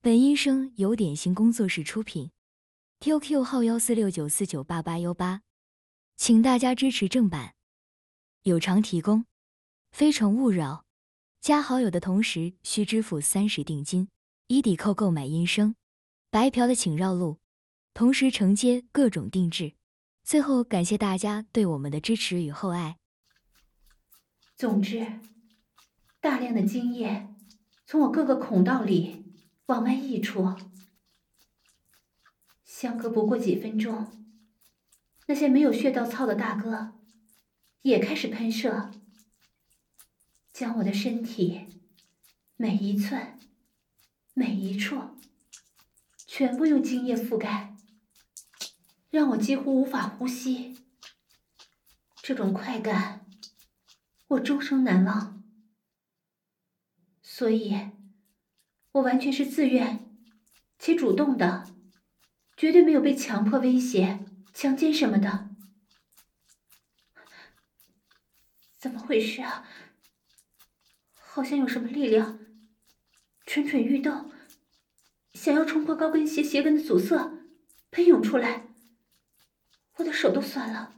本音声由点心工作室出品 ，QQ 号1469498818，请大家支持正版，有偿提供，非诚勿扰。加好友的同时需支付30定金，以抵扣购买音声。白嫖的请绕路，同时承接各种定制。最后感谢大家对我们的支持与厚爱。 总之，大量的精液从我各个孔道里往外溢出，相隔不过几分钟，那些没有穴道操的大哥也开始喷射，将我的身体每一寸、每一处全部用精液覆盖，让我几乎无法呼吸。这种快感，我终生难忘。所以，我完全是自愿且主动的，绝对没有被强迫、威胁、强奸什么的。怎么回事啊？好像有什么力量蠢蠢欲动，想要冲破高跟鞋鞋跟的阻塞，喷涌出来。我的手都酸了。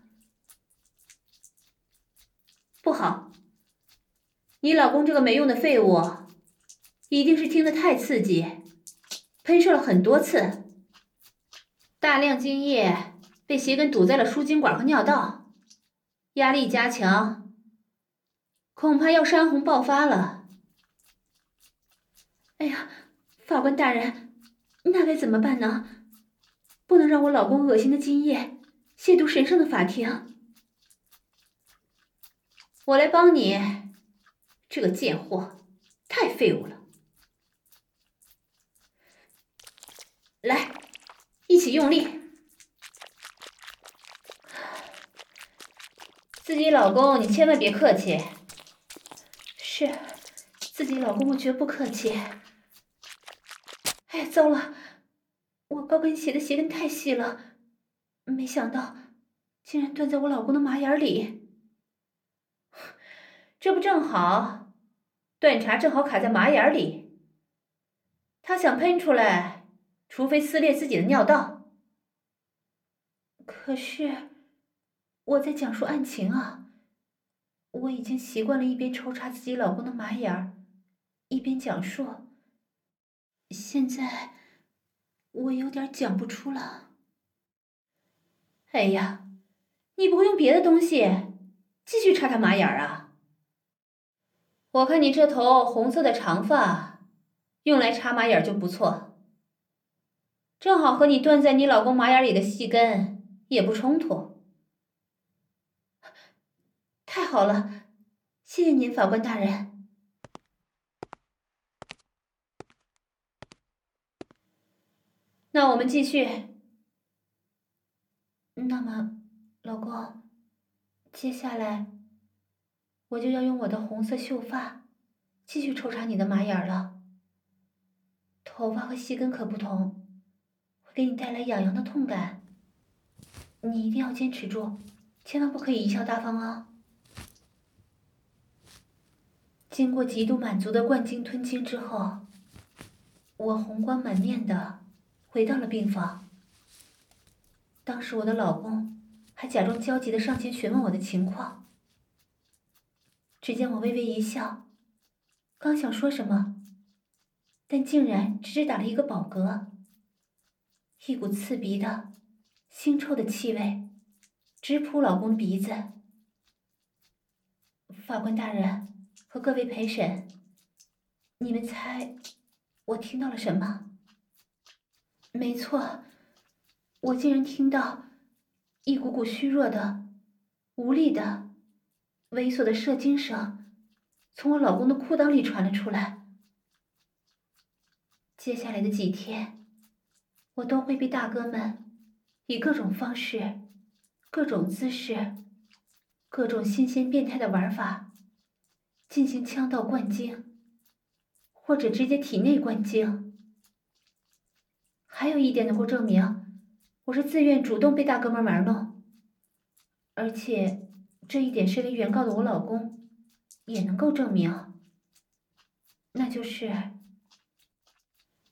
不好，你老公这个没用的废物，一定是听得太刺激，喷射了很多次，大量精液被鞋跟堵在了输精管和尿道，压力加强，恐怕要山洪爆发了。哎呀，法官大人，那该怎么办呢？不能让我老公恶心的精液亵渎神圣的法庭。我来帮你，这个贱货太废物了。来，一起用力。自己老公你千万别客气。是，自己老公我绝不客气。哎，糟了，我高跟鞋的鞋跟太细了，没想到竟然断在我老公的马眼里。这不正好，断茬正好卡在马眼里。他想喷出来，除非撕裂自己的尿道。可是我在讲述案情啊，我已经习惯了一边抽插自己老公的马眼儿，一边讲述。现在我有点讲不出了。哎呀，你不会用别的东西继续插他马眼儿啊？我看你这头红色的长发，用来插马眼儿就不错，正好和你断在你老公马眼里的细根也不冲突。太好了，谢谢您，法官大人。那我们继续。那么，老公，接下来我就要用我的红色秀发继续抽插你的马眼了。头发和细根可不同，会给你带来痒痒的痛感。你一定要坚持住，千万不可以贻笑大方啊！经过极度满足的灌精吞精之后，我红光满面的回到了病房。当时我的老公还假装焦急的上前询问我的情况。只见我微微一笑，刚想说什么，但竟然只是打了一个饱嗝。一股刺鼻的、腥臭的气味直扑老公的鼻子。法官大人和各位陪审，你们猜我听到了什么？没错，我竟然听到一股股虚弱的、无力的、猥琐的射精声从我老公的裤裆里传了出来。接下来的几天，我都会被大哥们以各种方式、各种姿势、各种新鲜变态的玩法进行腔道灌精，或者直接体内灌精。还有一点能够证明我是自愿主动被大哥们玩弄，而且这一点身为原告的我老公也能够证明，那就是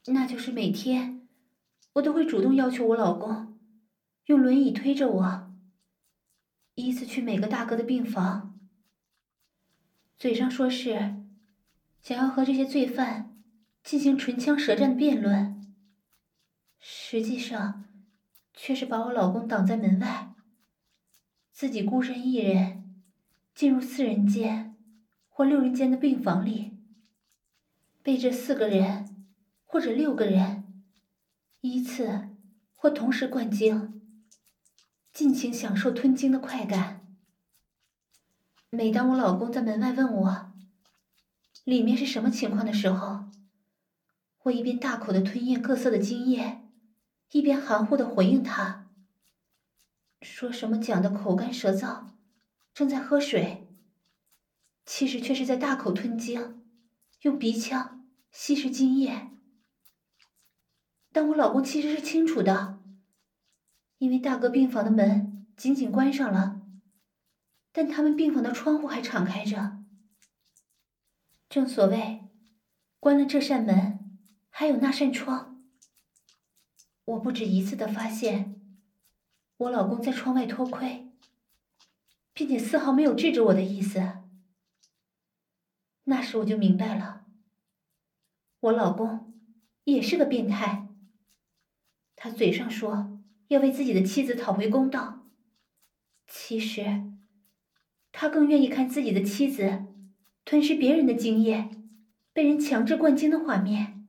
那就是每天我都会主动要求我老公用轮椅推着我，依次去每个大哥的病房，嘴上说是想要和这些罪犯进行唇枪舌战的辩论，实际上却是把我老公挡在门外，自己孤身一人进入4人间或6人间的病房里，被这4个人或者6个人依次或同时灌精，尽情享受吞精的快感。每当我老公在门外问我里面是什么情况的时候，我一边大口地吞咽各色的精液，一边含糊地回应他，说什么讲的口干舌燥，正在喝水，其实却是在大口吞精，用鼻腔吸食精液。但我老公其实是清楚的，因为大哥病房的门紧紧关上了，但他们病房的窗户还敞开着。正所谓，关了这扇门，还有那扇窗。我不止一次地发现，我老公在窗外偷窥，并且丝毫没有制止我的意思。那时我就明白了，我老公也是个变态。他嘴上说要为自己的妻子讨回公道，其实他更愿意看自己的妻子吞噬别人的精液，被人强制灌精的画面。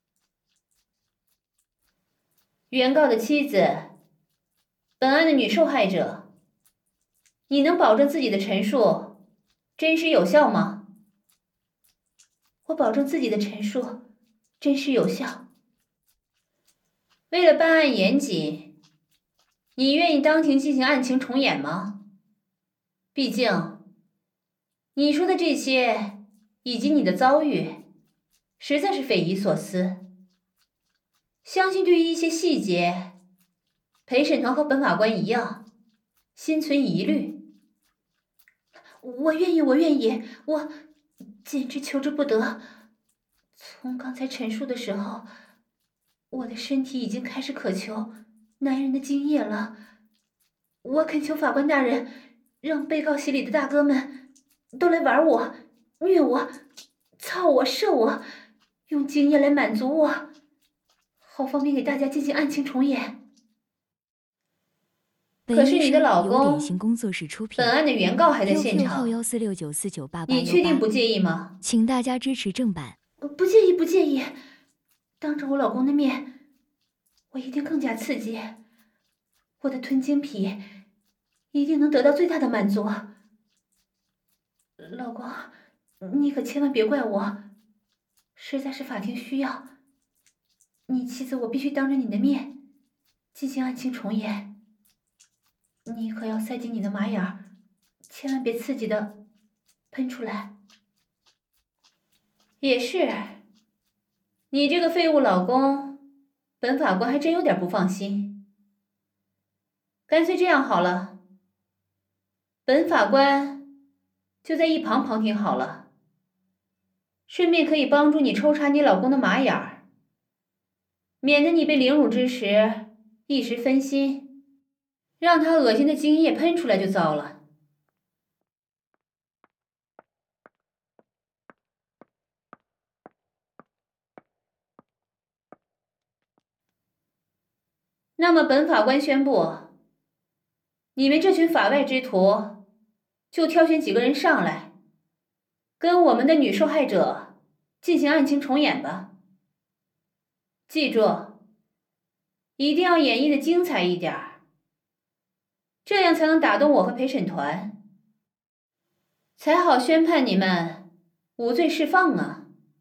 原告的妻子，本案的女受害者，你能保证自己的陈述真实有效吗？我保证自己的陈述真实有效。为了办案严谨，你愿意当庭进行案情重演吗？毕竟，你说的这些以及你的遭遇，实在是匪夷所思。相信对于一些细节，陪审团和本法官一样，心存疑虑。我愿意，我简直求之不得。从刚才陈述的时候，我的身体已经开始渴求男人的精液了。我恳求法官大人，让被告席里的大哥们都来玩我、虐我、操我、射我，用精液来满足我，好方便给大家进行案情重演。可是你的老公，本案的原告还在现场，你确定不介意吗？ 请大家支持正版。 不介意，不介意。当着我老公的面，我一定更加刺激。我的吞精癖一定能得到最大的满足。老公，你可千万别怪我，实在是法庭需要，你妻子我必须当着你的面进行案情重演。你可要塞进你的马眼儿，千万别刺激的喷出来。也是，你这个废物老公，本法官还真有点不放心。干脆这样好了，本法官就在一旁旁听好了，顺便可以帮助你抽查你老公的马眼儿，免得你被凌辱之时一时分心，让他恶心的精液喷出来就糟了。那么本法官宣布，你们这群法外之徒就挑选几个人上来，跟我们的女受害者进行案情重演吧。记住，一定要演绎的精彩一点，这样才能打动我和陪审团，才好宣判你们无罪释放啊。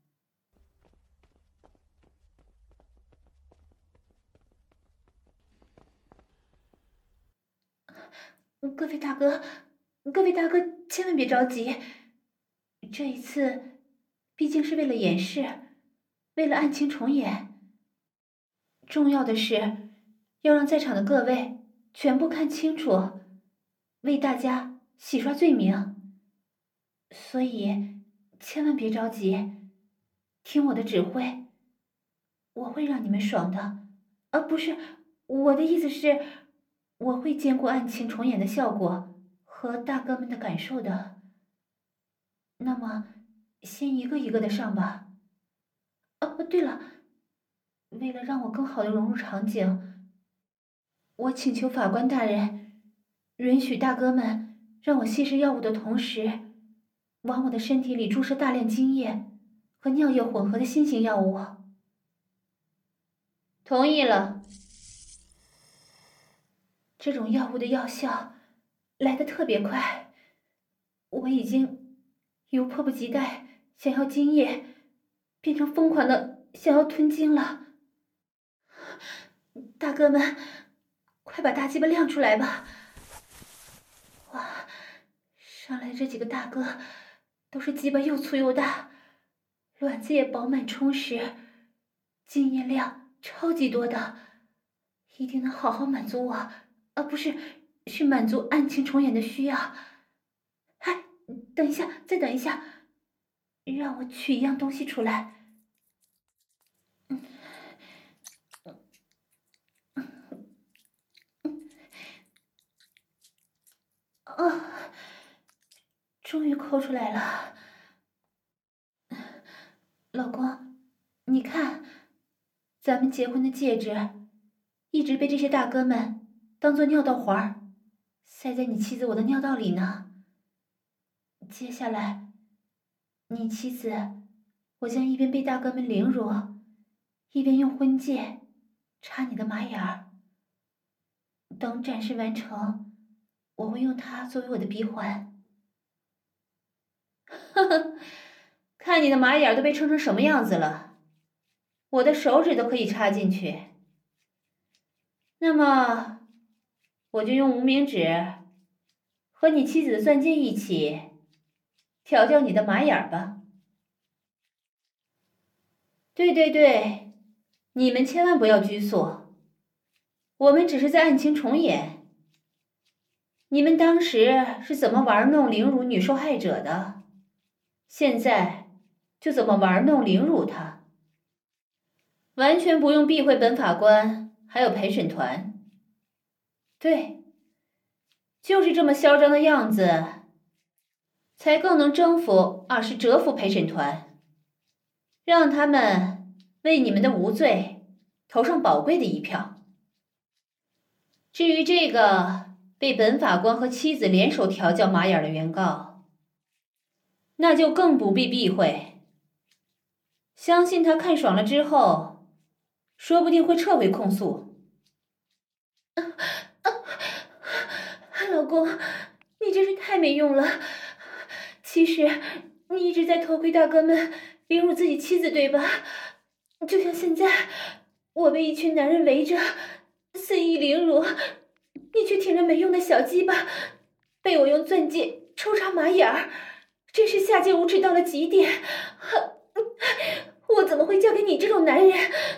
各位大哥，千万别着急。这一次，毕竟是为了演示，为了案情重演。重要的是，要让在场的各位全部看清楚，为大家洗刷罪名。所以，千万别着急，听我的指挥， 我会让你们爽的。不是，我的意思是，我会兼顾案情重演的效果和大哥们的感受的。那么，先一个一个的上吧。对了，为了让我更好的融入场景，我请求法官大人允许大哥们让我吸食药物的同时，往我的身体里注射大量精液和尿液混合的新型药物。同意了。这种药物的药效来得特别快，我已经由迫不及待想要精液，变成疯狂的想要吞精了。大哥们，快把大鸡巴亮出来吧！哇，上来这几个大哥都是鸡巴又粗又大，卵子也饱满充实，精液量超级多的，一定能好好满足我，不是，是满足案情重演的需要。嗨，等一下，再等一下，让我取一样东西出来。终于抠出来了。老公，你看，咱们结婚的戒指一直被这些大哥们当做尿道环塞在你妻子我的尿道里呢。接下来，你妻子我将一边被大哥们凌辱，一边用婚戒插你的马眼儿。等展示完成，我会用它作为我的鼻环。呵呵，看你的马眼都被撑成什么样子了，我的手指都可以插进去。那么，我就用无名指和你妻子的钻戒一起调教你的马眼吧。对对对，你们千万不要拘束，我们只是在案情重演。你们当时是怎么玩弄凌辱女受害者的，现在就怎么玩弄凌辱她，完全不用避讳本法官还有陪审团。对，就是这么嚣张的样子，才更能征服是折服陪审团，让他们为你们的无罪投上宝贵的一票。至于这个被本法官和妻子联手调教马眼的原告，那就更不必避讳。相信他看爽了之后，说不定会撤回控诉。老公，你真是太没用了。其实你一直在偷窥大哥们凌辱自己妻子，对吧？就像现在，我被一群男人围着，肆意凌辱，你却挺着没用的小鸡巴，被我用钻戒抽插马眼儿，真是下贱无耻到了极点。我怎么会嫁给你这种男人？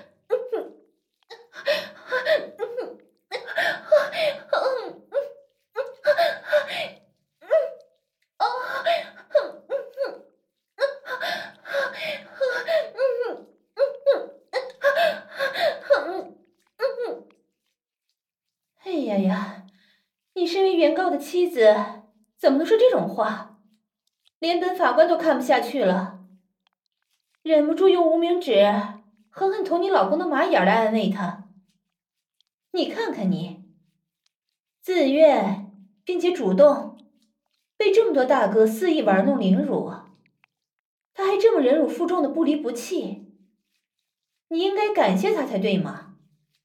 哎呀呀，你身为原告的妻子，怎么能说这种话？连本法官都看不下去了，忍不住用无名指狠狠捅你老公的马眼来安慰他。你看看你，自愿并且主动被这么多大哥肆意玩弄凌辱，他还这么忍辱负重的不离不弃，你应该感谢他才对嘛。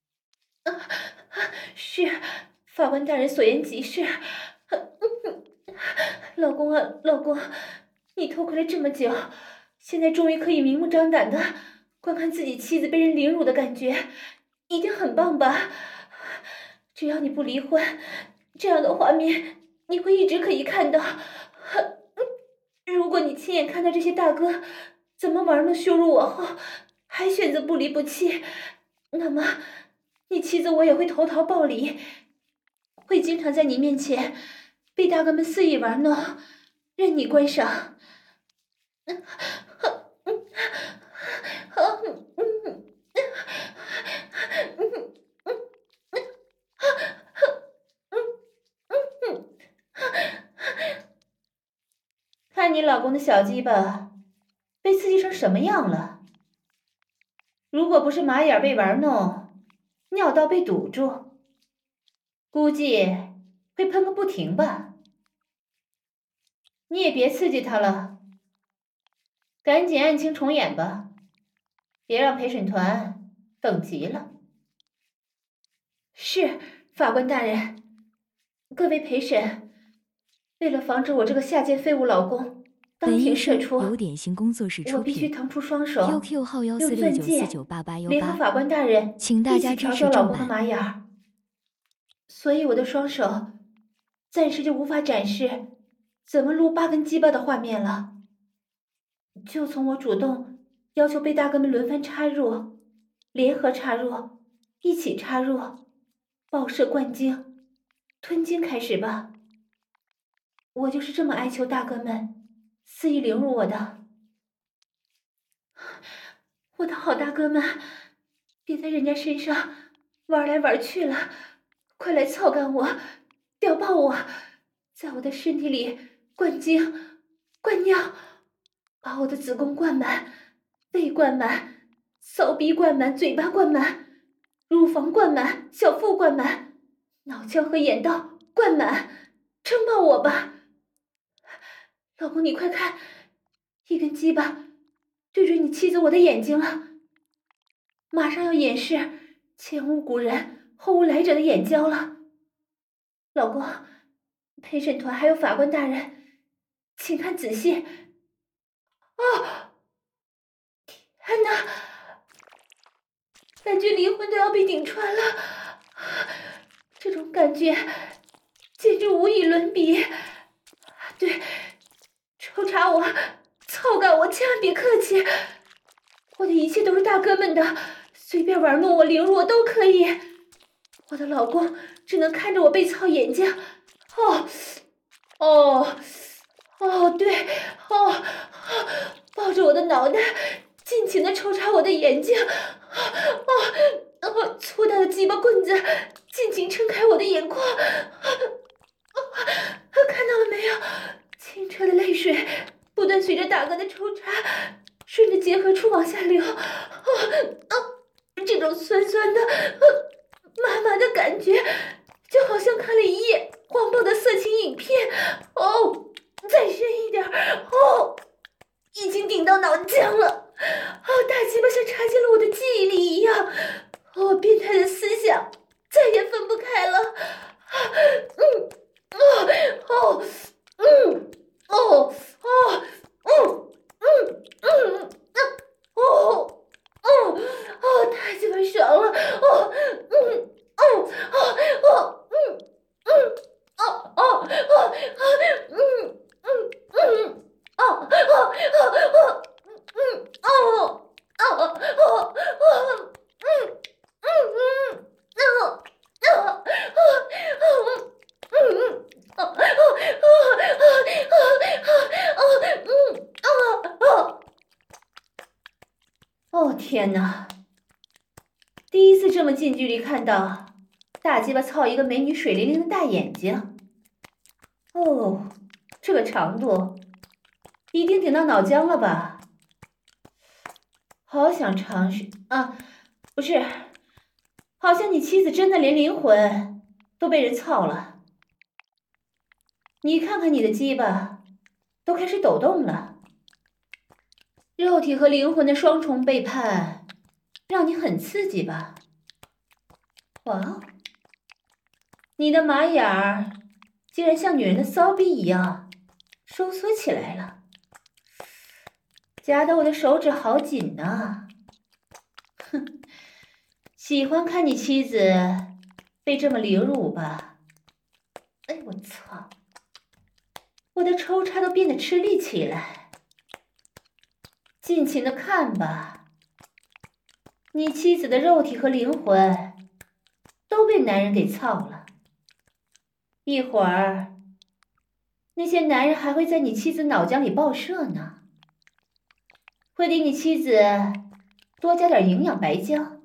是，法官大人所言极是。老公啊，老公，你偷窥了这么久，现在终于可以明目张胆的观看自己妻子被人凌辱的感觉，一定很棒吧？只要你不离婚，这样的画面你会一直可以看到。如果你亲眼看到这些大哥怎么玩弄羞辱我后，还选择不离不弃，那么你妻子我也会投桃报李，会经常在你面前被大哥们肆意玩弄，任你观赏。 你老公的小鸡巴被刺激成什么样了？如果不是马眼被玩弄，尿道被堵住，估计会喷个不停吧。你也别刺激他了，赶紧案情重演吧，别让陪审团等急了。是，法官大人。各位陪审，为了防止我这个下贱废物老公当庭射出， 由点心工作室出品， 我必须腾出双手 ，QQ 号用钻戒联合 146949818， 法官大人请大家一起调支持正教老公的版。 马眼儿。所以我的双手暂时就无法展示怎么撸8根鸡巴的画面了。就从我主动要求被大哥们轮番插入、联合插入、一起插入、爆射灌精、吞精开始吧。我就是这么哀求大哥们肆意凌辱我的。我的好大哥们，别在人家身上玩来玩去了，快来操干我，屌爆我，在我的身体里灌精、灌尿，把我的子宫灌满，胃灌满，骚逼灌满，嘴巴灌满，乳房灌满，小腹灌满，脑腔和眼道灌满，撑爆我吧！老公，你快看，一根鸡巴对准你妻子我的眼睛了，马上要演示前无古人后无来者的眼交了。老公，陪审团还有法官大人，请看仔细。啊！天哪，感觉灵魂都要被顶穿了，这种感觉简直无与伦比。对，抽查我，操干我，千万别客气，我的一切都是大哥们的，随便玩弄我、凌辱我都可以。我的老公只能看着我被操眼睛。对，抱着我的脑袋，尽情的抽插我的眼睛。粗大的鸡巴棍子尽情撑开我的眼眶。看到了没有？清澈的泪水不断随着大哥的抽插，顺着结合处往下流。这种酸酸的、麻麻的感觉，就好像看了一夜黄暴的色情影片。再深一点。已经顶到脑浆了。大鸡巴像插进了我的记忆里一样。变态的思想再也分不开了。太鸡巴爽了。天哪！第一次这么近距离看到大鸡巴操一个美女水灵灵的大眼睛。这个长度一定顶到脑浆了吧？好想尝试啊！不是，好像你妻子真的连灵魂都被人操了。你看看你的鸡巴，都开始抖动了。肉体和灵魂的双重背叛，让你很刺激吧？哇，你的马眼儿竟然像女人的骚逼一样收缩起来了，夹得我的手指好紧啊！哼，喜欢看你妻子被这么凌辱吧？哎，我操！我的抽插都变得吃力起来。尽情的看吧，你妻子的肉体和灵魂都被男人给操了。一会儿，那些男人还会在你妻子脑浆里爆射呢，会给你妻子多加点营养白浆。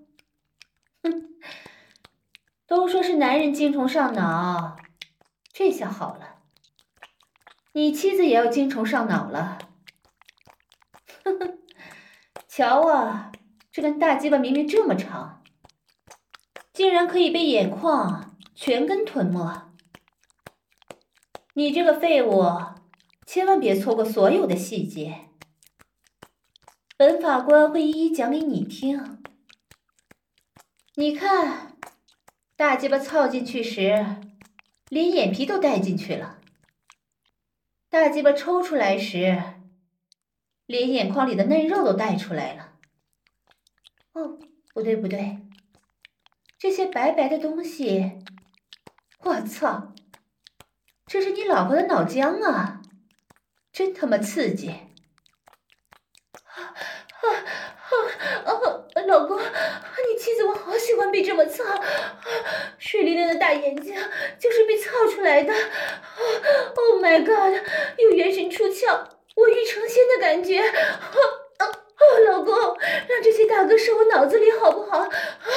都说是男人精虫上脑，这下好了， 你妻子也要精虫上脑了。呵呵，瞧啊，这根大鸡巴明明这么长，竟然可以被眼眶全根吞没。你这个废物，千万别错过所有的细节，本法官会一一讲给你听。你看，大鸡巴操进去时，连眼皮都带进去了；大鸡巴抽出来时，连眼眶里的嫩肉都带出来了。哦，不对不对，这些白白的东西，我操，这是你老婆的脑浆啊，真他妈刺激！老公，你妻子我好喜欢被这么操，水灵灵的大眼睛就是被操出来的。Oh my god， 有元神出窍，我欲成仙的感觉。老公，让这些大哥射我脑子里好不好？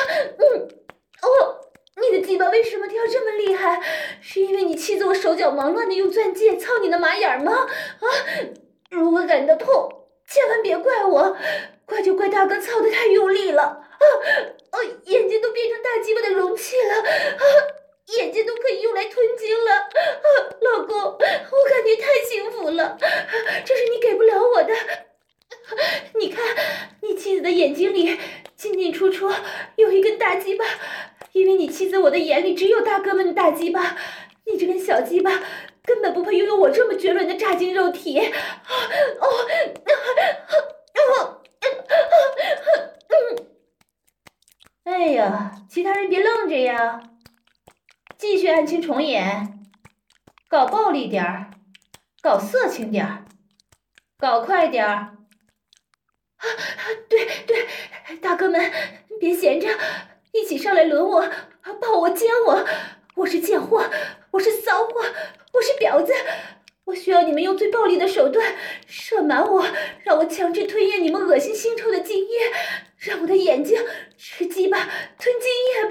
你的鸡巴为什么跳这么厉害？是因为你妻子我手脚忙乱的用钻戒操你的马眼吗？如果感到痛，千万别怪我，怪就怪大哥操得太用力了。眼睛都变成大鸡巴的容器了，眼睛都可以用来吞精了。老公，我感觉太幸福了，这是你给不了我的。你看，你妻子的眼睛里进进出出有一根大鸡巴，因为你妻子我的眼里只有大哥们的大鸡巴，你这根小鸡巴根本不配拥有我这么绝伦的炸精肉体。哎呀，其他人别愣着呀，继续案情重演，搞暴力点儿，搞色情点儿，搞快点儿。对，大哥们别闲着，一起上来轮我，抱我奸我，我是贱货，我是骚货，我是婊子，我需要你们用最暴力的手段射满我，让我强制吞咽你们恶心腥臭的精液，让我的眼睛吃鸡巴吞精液吧。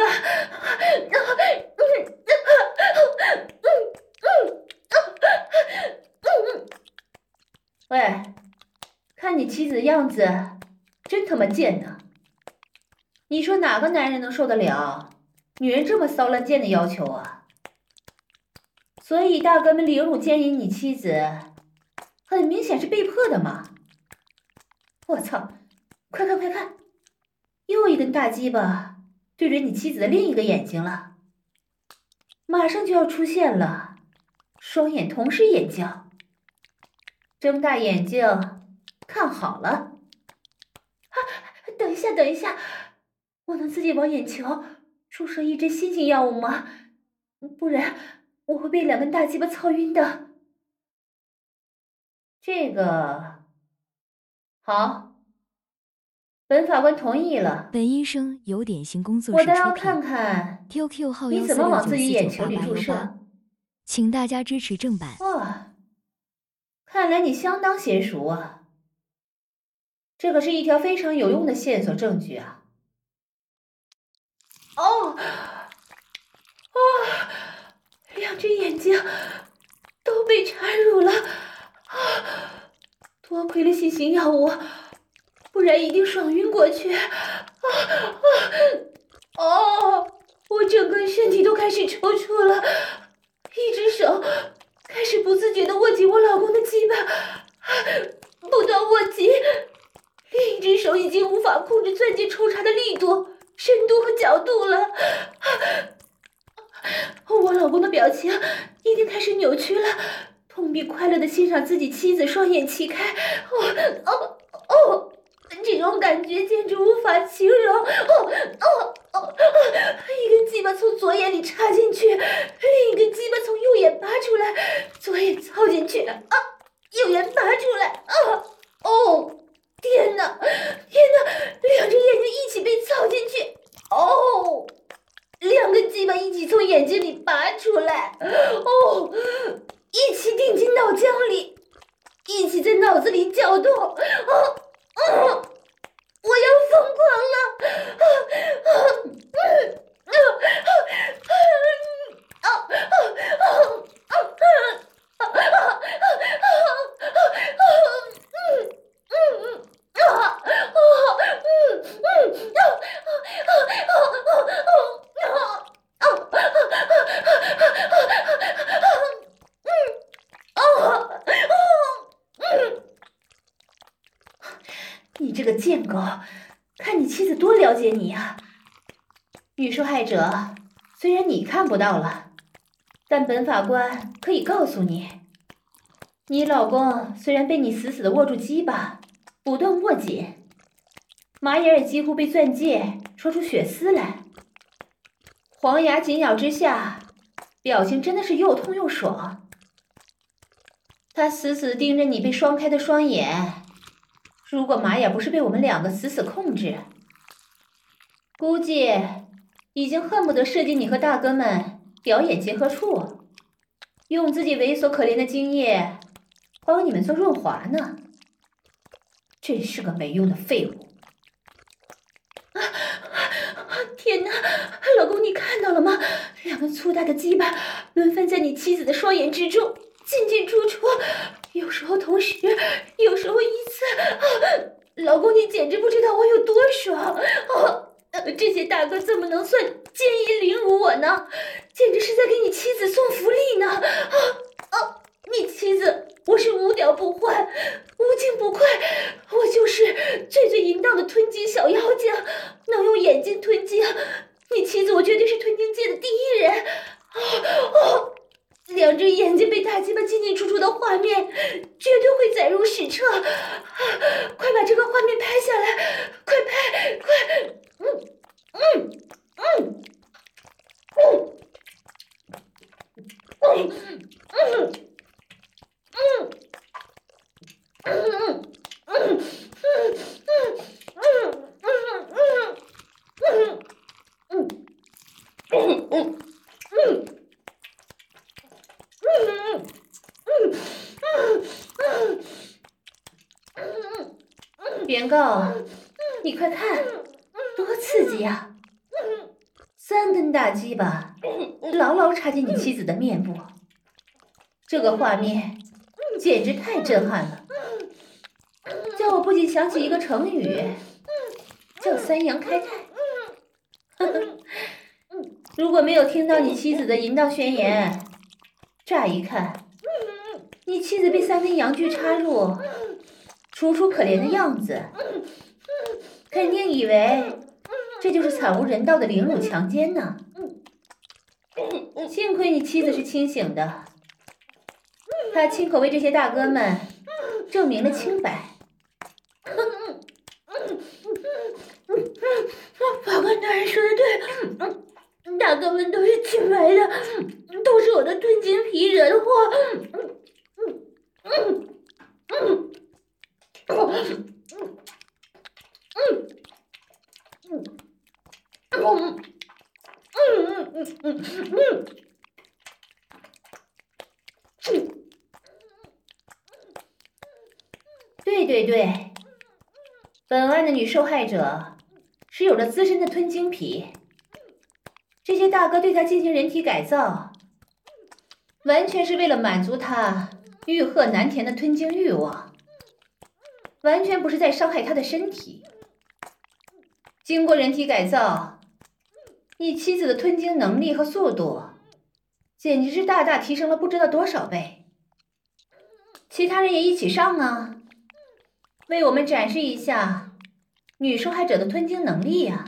喂，看你妻子的样子真他妈贱呢，你说哪个男人能受得了女人这么骚乱贱的要求啊？所以大哥们凌辱奸淫你妻子，很明显是被迫的嘛。我操，快看，又一根大鸡巴对准你妻子的另一个眼睛了，马上就要出现了，双眼同时眼交，睁大眼睛看好了。等一下，我能自己往眼球注射一针新型药物吗？不然我会被2根大鸡巴操晕的。这个好，本法官同意了。 本医生由点心工作我室出品。 倒要看看 QQ 号你怎么往自己眼球里 14694988818， 注射。 请大家支持正版。 看来你相当娴熟啊。这可是一条非常有用的线索证据啊。2只眼睛都被插入了，多亏了新型药物，不然一定爽晕过去。我整个身体都开始抽搐了，一只手开始不自觉地握紧我老公的鸡巴，不断握紧，另一只手已经无法控制钻戒抽插的力度、深度和角度了。我老公的表情已经开始扭曲了，痛并快乐地欣赏自己妻子双眼齐开。这种感觉简直无法形容。一根鸡巴从左眼里插进去，另一根鸡巴从右眼拔出来，左眼操进去，右眼拔出来。天哪，2只眼睛一起被操进去。2根鸡巴一起从眼睛里拔出来，一起顶进脑浆里，一起在脑子里搅动。我要疯狂了！ 你这个贱狗，看你妻子多了解你呀！女受害者，虽然你看不到了，但本法官可以告诉你，你老公虽然被你死死地握住鸡巴，不断握紧，马眼也几乎被钻戒戳出血丝来，黄牙紧咬之下，表情真的是又痛又爽。他死死盯着你被双开的双眼，如果马眼不是被我们两个死死控制，估计已经恨不得射进你和大哥们表演结合处，用自己猥琐可怜的精液帮你们做润滑呢。真是个没用的废物！天哪，老公，你看到了吗？两个粗大的鸡巴轮番在你妻子的双眼之中进进出出，有时候同时，有时候依次。老公，你简直不知道我有多爽！这些大哥怎么能算奸淫凌辱我呢？简直是在给你妻子送福利呢！你妻子，我是无屌不欢，无精不愧，我就是最淫荡的吞精小妖精，能用眼睛吞精。你妻子，我绝对是吞精界的第一人。两只眼睛被大鸡巴进进出出的画面，绝对会载入史册。快把这个画面拍下来，快拍，快！原告，你快看，多刺激呀！3根大鸡巴牢牢插进你妻子的面部，这个画面简直太震撼了，叫我不禁想起一个成语，叫三阳开泰。如果没有听到你妻子的淫荡宣言，乍一看，你妻子被3根阳具插入，楚楚可怜的样子，肯定以为这就是惨无人道的凌辱强奸呢。幸亏你妻子是清醒的，她亲口为这些大哥们证明了清白。法官大人说的对，大哥们都是清白的，都是我的吞金皮惹的祸。对，本案的女受害者是有着资深的吞精癖，这些大哥对她进行人体改造，完全是为了满足她欲壑难填的吞精欲望，完全不是在伤害她的身体。经过人体改造，你妻子的吞精能力和速度简直是大大提升了不知道多少倍。其他人也一起上啊，为我们展示一下女受害者的吞精能力呀！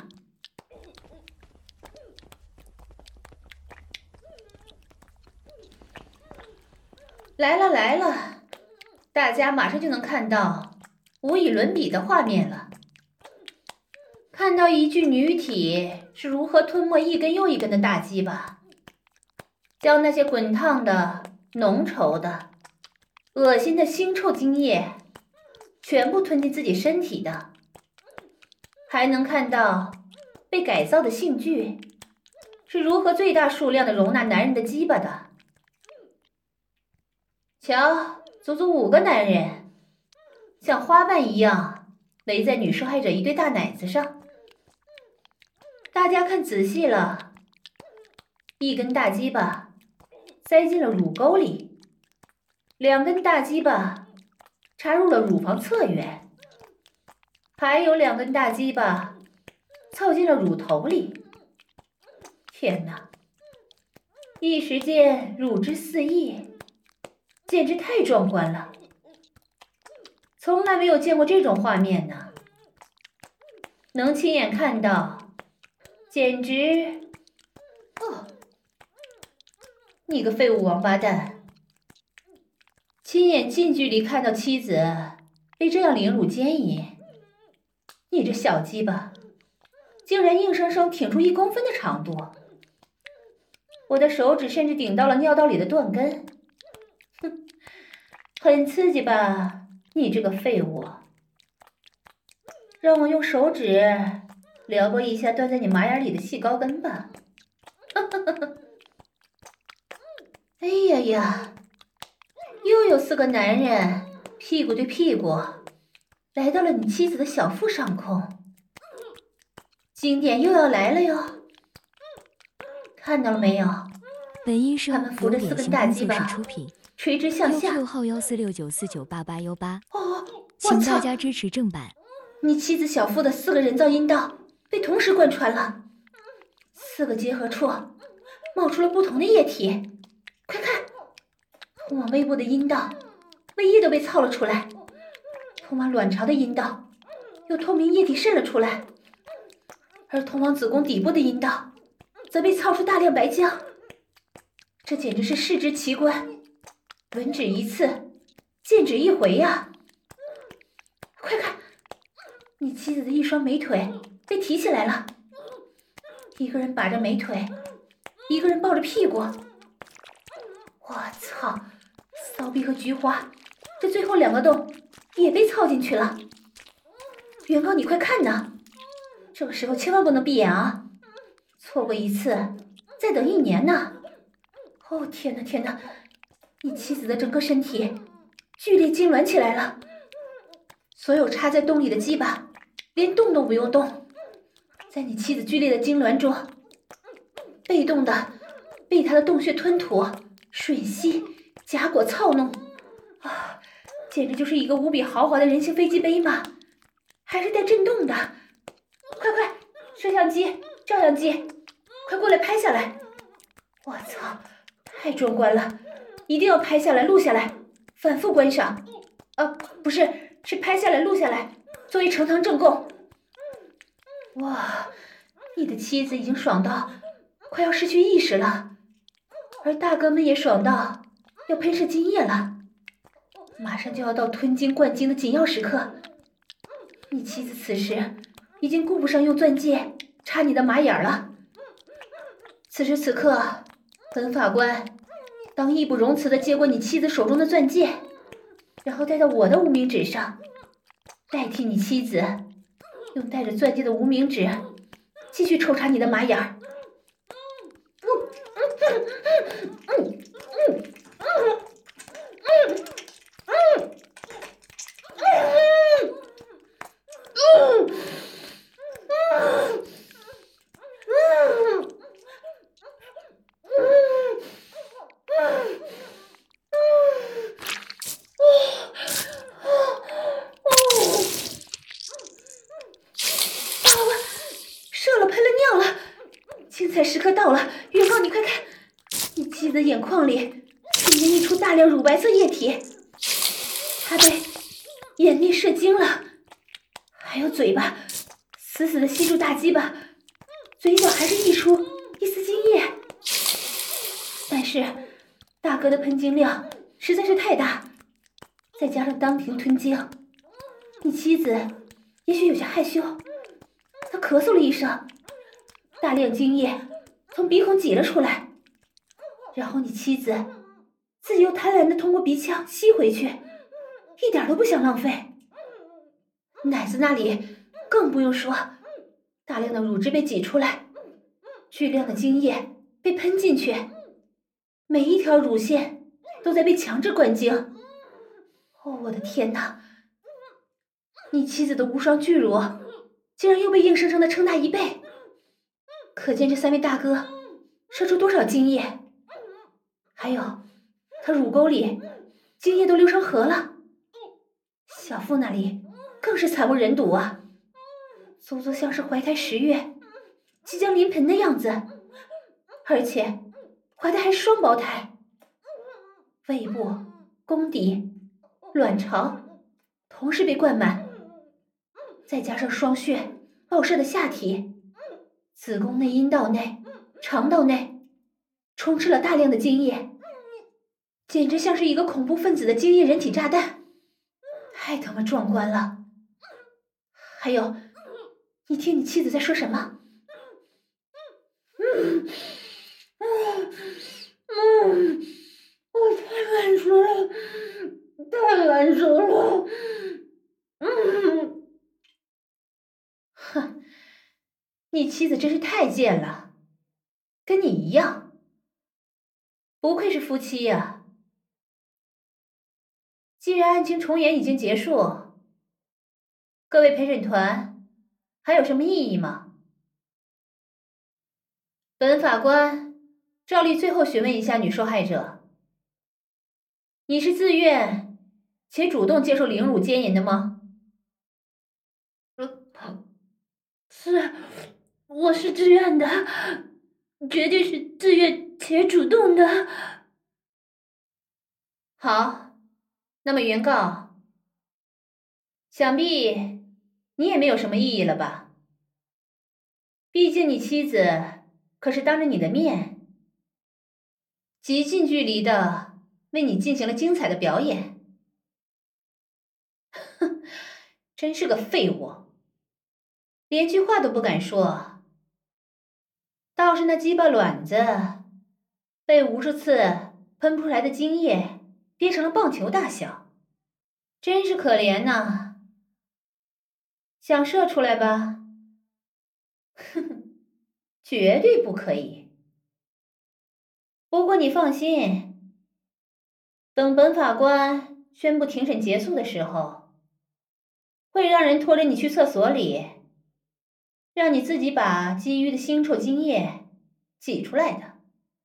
来了，大家马上就能看到无以伦比的画面了。看到一具女体是如何吞没一根又一根的大鸡巴，将那些滚烫的、浓稠的、恶心的腥臭精液全部吞进自己身体的，还能看到被改造的性具是如何最大数量的容纳男人的鸡巴的。瞧，足足5个男人像花瓣一样围在女受害者一对大奶子上。大家看仔细了，一根大鸡巴塞进了乳沟里，2根大鸡巴插入了乳房侧缘，还有2根大鸡巴凑进了乳头里。天哪！一时间乳汁四溢，简直太壮观了，从来没有见过这种画面呢。能亲眼看到，简直……哦，你个废物王八蛋！亲眼近距离看到妻子被这样凌辱奸淫，你这小鸡巴，竟然硬生生挺出1公分的长度！我的手指甚至顶到了尿道里的断根。哼，很刺激吧，你这个废物！让我用手指撩拨一下断在你马眼里的细高根吧。哎呀呀，又有4个男人屁股对屁股来到了你妻子的小腹上空，经典又要来了哟！看到了没有？ 本音是他们扶着4根大鸡巴垂直向下。 QQ 号14694988818。 哦， 请大家支持正版。 你妻子小腹的4个人造阴道被同时贯穿了，4个结合处冒出了不同的液体。快看，通往胃部的阴道胃液都被操了出来，通往卵巢的阴道有透明液体渗了出来，而通往子宫底部的阴道则被操出大量白浆。这简直是视之奇观，闻之一次，见之一回呀！快看，你妻子的一双美腿被提起来了，一个人把着美腿，一个人抱着屁股。我操，骚逼和菊花这最后2个洞也被操进去了。原告，你快看呐，这个时候千万不能闭眼啊，错过一次再等1年呢。哦天哪天哪，你妻子的整个身体剧烈痉挛起来了，所有插在洞里的鸡巴连动都不用动，在你妻子剧烈的痉挛中被动的被他的洞穴吞吐、吮吸、夹裹、操弄啊，简直就是一个无比豪华的人形飞机杯嘛，还是带震动的。快快，摄像机、照相机，快过来拍下来！我操，太壮观了，一定要拍下来录下来，反复观赏。不是，是拍下来录下来，作为呈堂证供。哇，你的妻子已经爽到快要失去意识了，而大哥们也爽到要喷射精液了，马上就要到吞精灌精的紧要时刻。你妻子此时已经顾不上用钻戒插你的马眼了。此时此刻，本法官当义不容辞地接过你妻子手中的钻戒，然后戴到我的无名指上，代替你妻子用带着钻戒的无名指继续抽插你的马眼儿。精彩时刻到了，原告你快看，你妻子的眼眶里瞬间溢出大量乳白色液体，她被眼内射精了，还有嘴巴死死地吸住大鸡巴，嘴角还是溢出一丝精液。但是大哥的喷精量实在是太大，再加上当庭吞精，你妻子也许有些害羞，她咳嗽了一声，大量精液从鼻孔挤了出来，然后你妻子自由贪婪地通过鼻腔吸回去，一点都不想浪费。奶子那里更不用说，大量的乳汁被挤出来，巨量的精液被喷进去，每一条乳腺都在被强制灌精。哦，我的天哪！你妻子的无双巨乳竟然又被硬生生地撑大1倍，可见这3位大哥射出多少精液。还有他乳沟里精液都流成河了，小腹那里更是惨不忍睹啊！ 足足像是怀胎10月，即将临盆的样子，而且怀的还是双胞胎。胃部、宫底、卵巢同时被灌满，再加上双血爆射的下体，子宫内、阴道内、肠道内充斥了大量的精液，简直像是一个恐怖分子的精液人体炸弹，太他妈壮观了。还有，你听你妻子在说什么？我太难受了，太难受了。哼，你妻子真是太贱了，跟你一样，不愧是夫妻呀。既然案情重演已经结束，各位陪审团还有什么异议吗？本法官照例最后询问一下女受害者，你是自愿且主动接受凌辱奸淫的吗？是，我是自愿的，绝对是自愿且主动的。好，那么原告，想必你也没有什么异议了吧？毕竟你妻子可是当着你的面，极近距离的为你进行了精彩的表演。哼，真是个废物，连句话都不敢说。倒是那鸡巴卵子，被无数次喷出来的精液憋成了棒球大小，真是可怜呐。想射出来吧？哼哼，绝对不可以。不过你放心，等本法官宣布庭审结束的时候，会让人拖着你去厕所里，让你自己把积郁的腥臭精液挤出来的。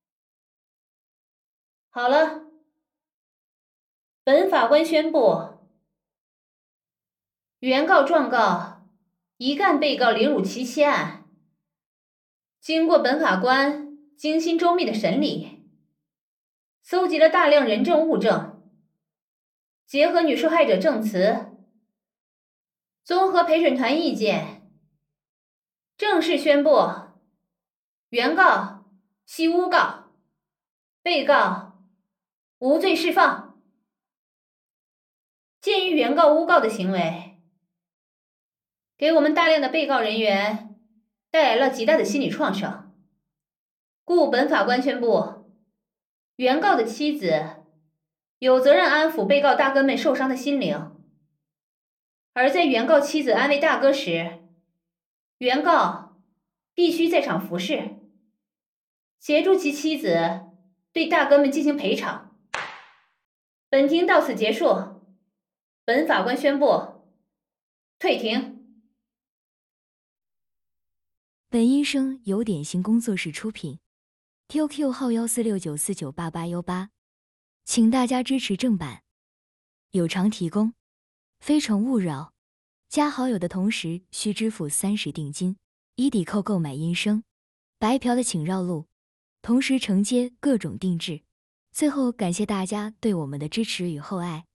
好了，本法官宣布，原告、状告一干被告凌辱妻妻案，经过本法官精心周密的审理，搜集了大量人证物证，结合女受害者证词，综合陪审团意见，正式宣布，原告系诬告，被告无罪释放。鉴于原告诬告的行为，给我们大量的被告人员带来了极大的心理创伤，故本法官宣布，原告的妻子有责任安抚被告大哥们受伤的心灵，而在原告妻子安慰大哥时，原告必须在场服侍，协助其妻子对大哥们进行赔偿。本庭到此结束，本法官宣布退庭。 本音声由点心工作室出品 ，QQ 号1469498818，请大家支持正版，有偿提供，非诚勿扰。加好友的同时需支付30定金，以抵扣购买音声。白嫖的请绕路，同时承接各种定制。最后感谢大家对我们的支持与厚爱。